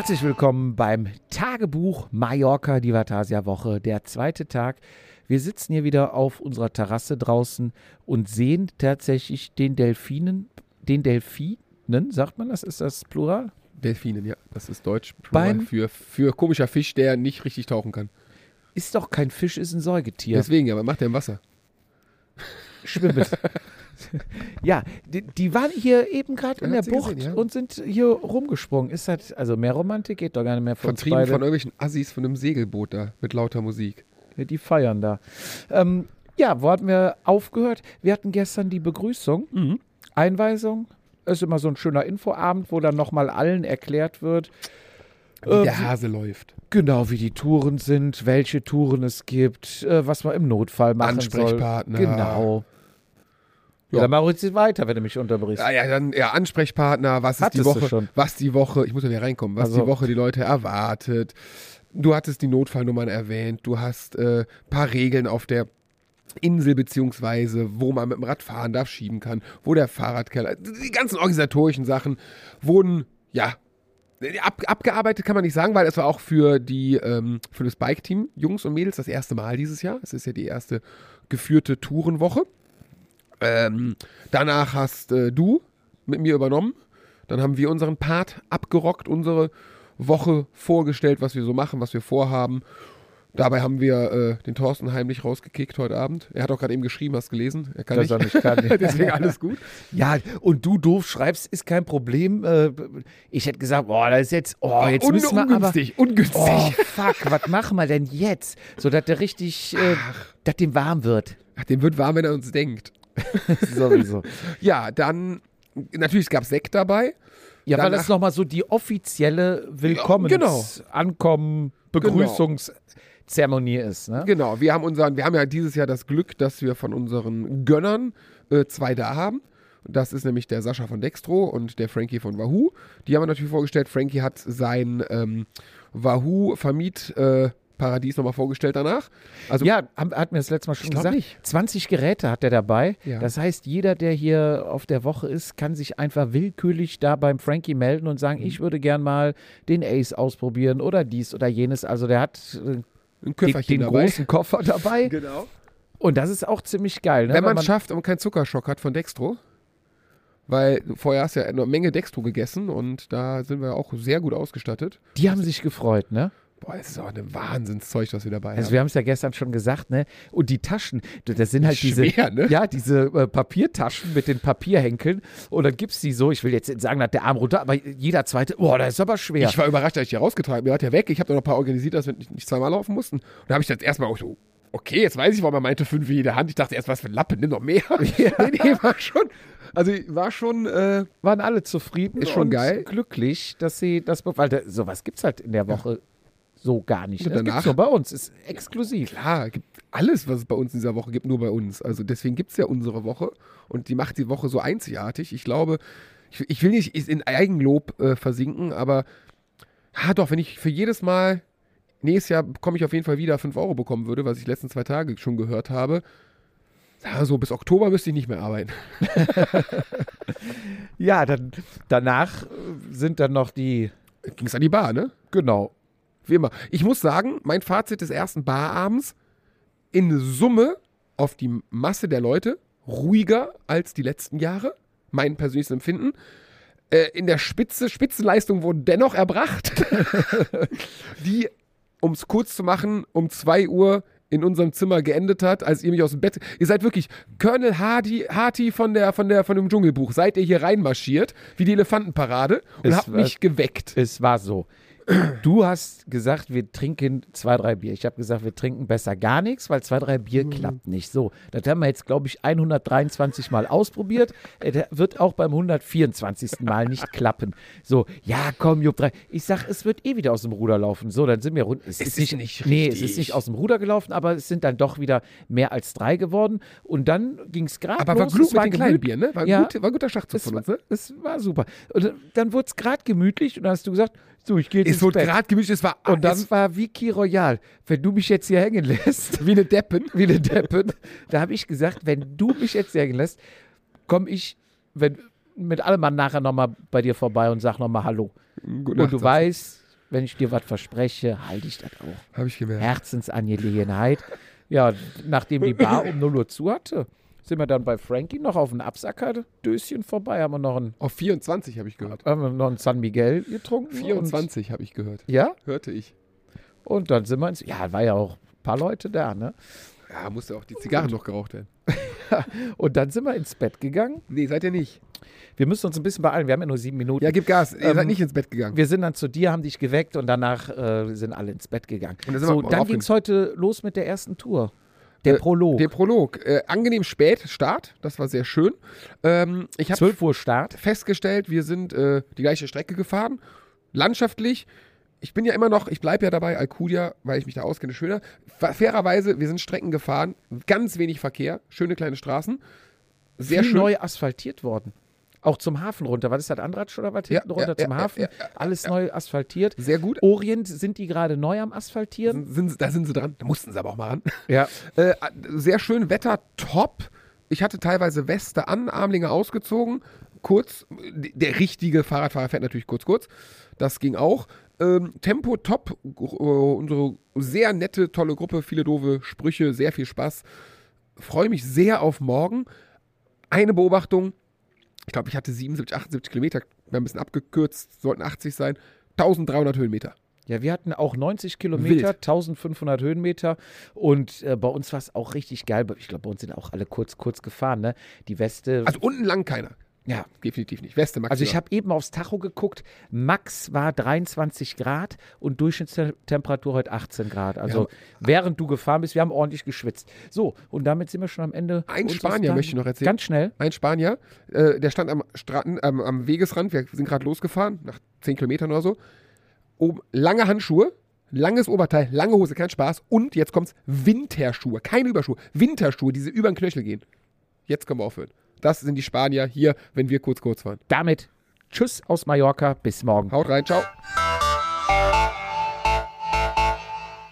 Herzlich willkommen beim Tagebuch Mallorca, die Vatasia-Woche, der zweite Tag. Wir sitzen hier wieder auf unserer Terrasse draußen und sehen tatsächlich den Delfinen, sagt man das? Ist das Plural? Delfinen, ja. Das ist Deutsch Plural für komischer Fisch, der nicht richtig tauchen kann. Ist doch kein Fisch, ist ein Säugetier. Deswegen, aber macht er im Wasser. Schwimmt. Ja, die waren hier eben gerade in der Bucht gesehen, ja? Und sind hier rumgesprungen. Ist halt, also mehr Romantik geht doch gar nicht mehr von uns beide. Vertrieben von irgendwelchen Assis von einem Segelboot da mit lauter Musik. Ja, die feiern da. Wo hatten wir aufgehört? Wir hatten gestern die Begrüßung, Einweisung. Ist immer so ein schöner Infoabend, wo dann nochmal allen erklärt wird, wie der Hase läuft. Genau, wie die Touren sind, welche Touren es gibt, was man im Notfall machen Ansprechpartner. soll. Genau. Ja, dann mach ich jetzt weiter, wenn du mich unterbrichst. Ansprechpartner, was ist die Woche, ich muss ja wieder reinkommen, was die Woche die Leute erwartet. Du hattest die Notfallnummern erwähnt, du hast ein paar Regeln auf der Insel, beziehungsweise wo man mit dem Rad fahren darf, schieben kann, wo der Fahrradkeller, die ganzen organisatorischen Sachen wurden, abgearbeitet kann man nicht sagen, weil es war auch für das Bike-Team, Jungs und Mädels, das erste Mal dieses Jahr. Es ist ja die erste geführte Tourenwoche. Danach hast du mit mir übernommen. Dann haben wir unseren Part abgerockt, unsere Woche vorgestellt, was wir so machen, was wir vorhaben. Dabei haben wir den Thorsten heimlich rausgekickt heute Abend. Er hat auch gerade eben geschrieben, hast gelesen. Er kann nicht. Deswegen alles gut. Ja, und du doof schreibst, ist kein Problem. Ich hätte gesagt, das ist jetzt, jetzt müssen wir ungünstig. Oh, fuck, was machen wir denn jetzt? So, dass der richtig, dass dem warm wird. Ach, dem wird warm, wenn er uns denkt. Sowieso. Ja, dann, natürlich, es gab Sekt dabei. Ja, weil das nochmal so die offizielle Ankommen, Begrüßungszeremonie ist. Ne? Genau, wir haben ja dieses Jahr das Glück, dass wir von unseren Gönnern 2 da haben. Das ist nämlich der Sascha von Dextro und der Frankie von Wahoo. Die haben wir natürlich vorgestellt. Frankie hat sein Wahoo Paradies nochmal vorgestellt danach. Also, ja, hat mir das letzte Mal schon gesagt. Nicht. 20 Geräte hat er dabei. Ja. Das heißt, jeder, der hier auf der Woche ist, kann sich einfach willkürlich da beim Frankie melden und sagen, ich würde gern mal den Ace ausprobieren oder dies oder jenes. Also der hat ein Köfferchen den großen Koffer dabei. Genau. Und das ist auch ziemlich geil. Ne? Wenn man es schafft und keinen Zuckerschock hat von Dextro. Weil vorher hast du ja eine Menge Dextro gegessen und da sind wir auch sehr gut ausgestattet. Die haben sich gefreut, ne? Boah, das ist auch ein Wahnsinnszeug, was wir dabei haben. Also wir haben es ja gestern schon gesagt, ne? Und die Taschen, das sind halt diese Papiertaschen mit den Papierhenkeln. Und dann gibt's die so, ich will jetzt nicht sagen, dass der Arm runter, aber jeder zweite, das ist aber schwer. Ich war überrascht, als ich die rausgetragen habe. Mir war der weg. Ich habe noch ein paar organisiert, dass wir nicht zweimal laufen mussten. Und da habe ich das erstmal auch so, okay, jetzt weiß ich, warum er meinte 5 in jeder Hand. Ich dachte erst, was für ein Lappen, nimm noch mehr. Ja. Nee, war schon, waren alle zufrieden. Ist schon geil. Glücklich, dass sie das, weil sowas gibt's halt in der Woche so gar nicht. Das gibt's nur bei uns, ist exklusiv. Klar, gibt alles, was es bei uns in dieser Woche gibt, nur bei uns. Also deswegen gibt es ja unsere Woche und die macht die Woche so einzigartig. Ich glaube, ich will nicht in Eigenlob versinken, aber wenn ich für jedes Mal, nächstes Jahr komme ich auf jeden Fall wieder 5 Euro bekommen würde, was ich die letzten 2 Tage schon gehört habe. So bis Oktober müsste ich nicht mehr arbeiten. Ja, danach sind dann noch die... Ging es an die Bar, ne? Genau. Wie immer. Ich muss sagen, mein Fazit des ersten Barabends in Summe auf die Masse der Leute ruhiger als die letzten Jahre. Mein persönliches Empfinden. In der Spitzenleistung wurden dennoch erbracht. Die, um es kurz zu machen, um 2 Uhr in unserem Zimmer geendet hat, als ihr mich aus dem Bett... Ihr seid wirklich Colonel Hardy von dem Dschungelbuch. Seid ihr hier reinmarschiert, wie die Elefantenparade und habt mich geweckt. Es war so. Du hast gesagt, wir trinken 2, 3 Bier. Ich habe gesagt, wir trinken besser gar nichts, weil 2, 3 Bier klappt nicht. So, das haben wir jetzt, glaube ich, 123 Mal ausprobiert. Das wird auch beim 124. Mal nicht klappen. So, ja, komm, Jupp, 3. Ich sag, es wird wieder aus dem Ruder laufen. So, dann sind wir rund. Es ist nicht richtig. Nee, es ist nicht aus dem Ruder gelaufen, aber es sind dann doch wieder mehr als 3 geworden. Und dann ging es gerade los. Aber war gut mit den kleinen Bier, ne? War ein guter Schachzug von uns, ne? Es war super. Und dann wurde es gerade gemütlich und dann hast du gesagt, so, ich gehe jetzt ins Bett. Es wurde gerade gemütlich, und dann war Vicky Royal. Wenn du mich jetzt hier hängen lässt. Wie eine Deppen. Da habe ich gesagt, wenn du mich jetzt hier hängen lässt, komme ich mit allem Mann nachher nochmal bei dir vorbei und sag nochmal Hallo. Und du weißt, wenn ich dir was verspreche, halte ich das auch. Habe ich gemerkt. Herzensangelegenheit. Ja, nachdem die Bar um 0 Uhr zu hatte, sind wir dann bei Frankie noch auf ein Absacker-Döschen vorbei, haben wir noch Auf 24 habe ich gehört. ein San Miguel getrunken. 24 habe ich gehört. Ja? Hörte ich. Und dann sind wir ja, war ja auch ein paar Leute da, ne? Ja, musste auch die Zigarren noch geraucht werden. Und dann sind wir ins Bett gegangen. Nee, seid ihr nicht. Wir müssen uns ein bisschen beeilen, wir haben ja nur 7 Minuten. Ja, gib Gas. Ihr seid nicht ins Bett gegangen. Wir sind dann zu dir, haben dich geweckt und danach sind alle ins Bett gegangen. Und Dann ging es heute los mit der ersten Tour. Der Prolog. Der Prolog. Angenehm spät Start, das war sehr schön. Ich habe 12 Uhr Start. festgestellt, wir sind die gleiche Strecke gefahren. Landschaftlich. Ich bin ja immer noch, ich bleibe ja dabei, Alcudia, weil ich mich da auskenne, schöner. Fairerweise, wir sind Strecken gefahren, ganz wenig Verkehr, schöne kleine Straßen. Sehr Viel schön. neu asphaltiert worden. Auch zum Hafen runter. Was ist das, Andratsch oder was? Hinten runter zum Hafen. Alles neu asphaltiert. Sehr gut. Orient, sind die gerade neu am Asphaltieren? Da sind sie dran. Da mussten sie aber auch mal ran. Ja. Sehr schön, Wetter top. Ich hatte teilweise Weste an, Armlinge ausgezogen. Kurz, der richtige Fahrradfahrer fährt natürlich kurz. Das ging auch. Tempo top. Unsere sehr nette, tolle Gruppe. Viele doofe Sprüche, sehr viel Spaß. Freue mich sehr auf morgen. Eine Beobachtung. Ich glaube, ich hatte 77, 78 Kilometer. Wir haben ein bisschen abgekürzt, sollten 80 sein. 1300 Höhenmeter. Ja, wir hatten auch 90 Kilometer, Wild. 1500 Höhenmeter und bei uns war es auch richtig geil. Ich glaube, bei uns sind auch alle kurz gefahren, ne? Die Weste. Also unten lang keiner. Ja. Definitiv nicht. Weste maximal. Also ich habe eben aufs Tacho geguckt, Max war 23 Grad und Durchschnittstemperatur heute 18 Grad. Also während du gefahren bist, wir haben ordentlich geschwitzt. So, und damit sind wir schon am Ende. Ein Spanier möchte ich noch erzählen. Ganz schnell. Ein Spanier, der stand am Wegesrand, wir sind gerade losgefahren, nach 10 Kilometern oder so. Oben lange Handschuhe, langes Oberteil, lange Hose, kein Spaß. Und jetzt kommt's, Winterschuhe, keine Überschuhe, Winterschuhe, die über den Knöchel gehen. Jetzt können wir aufhören. Das sind die Spanier hier, wenn wir kurz fahren. Damit tschüss aus Mallorca, bis morgen. Haut rein, ciao.